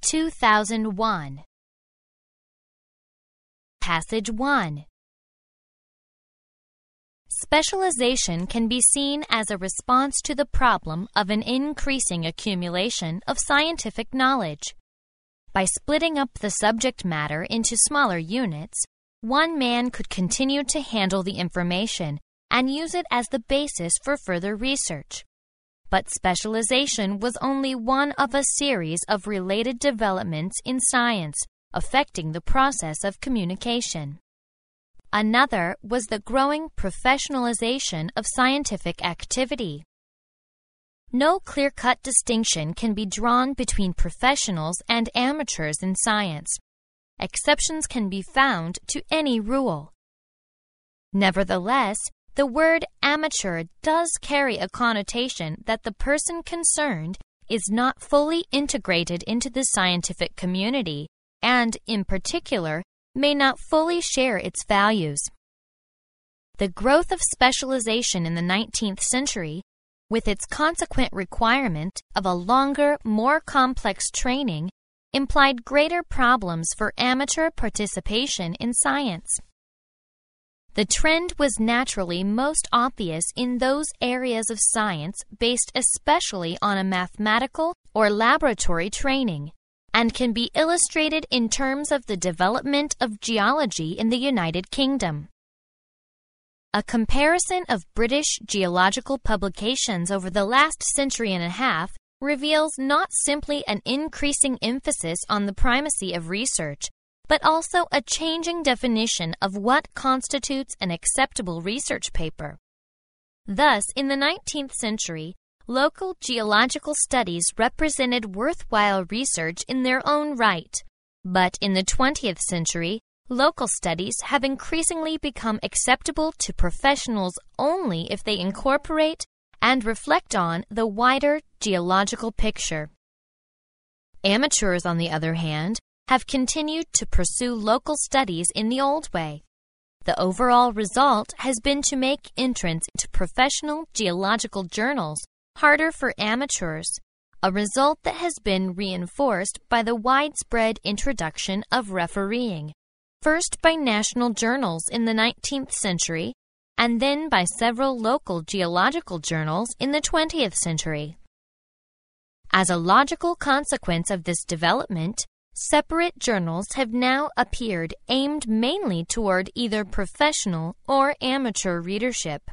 2001. Passage 1. Specialization can be seen as a response to the problem of an increasing accumulation of scientific knowledge. By splitting up the subject matter into smaller units, one man could continue to handle the information and use it as the basis for further research. But specialization was only one of a series of related developments in science affecting the process of communication. Another was the growing professionalization of scientific activity. No clear-cut distinction can be drawn between professionals and amateurs in science. Exceptions can be found to any rule. Nevertheless, the word amateur does carry a connotation that the person concerned is not fully integrated into the scientific community and, in particular, may not fully share its values. The growth of specialization in the 19th century, with its consequent requirement of a longer, more complex training, implied greater problems for amateur participation in science. The trend was naturally most obvious in those areas of science based especially on a mathematical or laboratory training, and can be illustrated in terms of the development of geology in the United Kingdom. A comparison of British geological publications over the last century and a half reveals not simply an increasing emphasis on the primacy of research, but also a changing definition of what constitutes an acceptable research paper. Thus, in the 19th century, local geological studies represented worthwhile research in their own right, but in the 20th century, local studies have increasingly become acceptable to professionals only if they incorporate and reflect on the wider geological picture. Amateurs, on the other hand, have continued to pursue local studies in the old way. The overall result has been to make entrance into professional geological journals harder for amateurs, a result that has been reinforced by the widespread introduction of refereeing, first by national journals in the 19th century, and then by several local geological journals in the 20th century. As a logical consequence of this development, separate journals have now appeared aimed mainly toward either professional or amateur readership.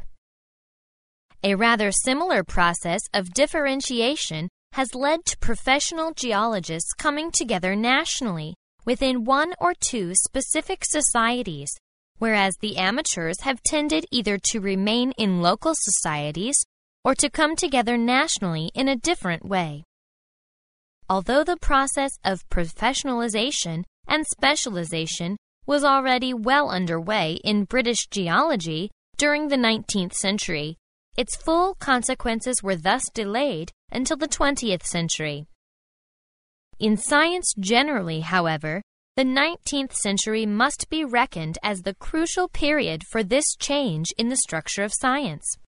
A rather similar process of differentiation has led to professional geologists coming together nationally within one or two specific societies, whereas the amateurs have tended either to remain in local societies or to come together nationally in a different way. Although the process of professionalization and specialization was already well underway in British geology during the 19th century, its full consequences were thus delayed until the 20th century. In science generally, however, the 19th century must be reckoned as the crucial period for this change in the structure of science.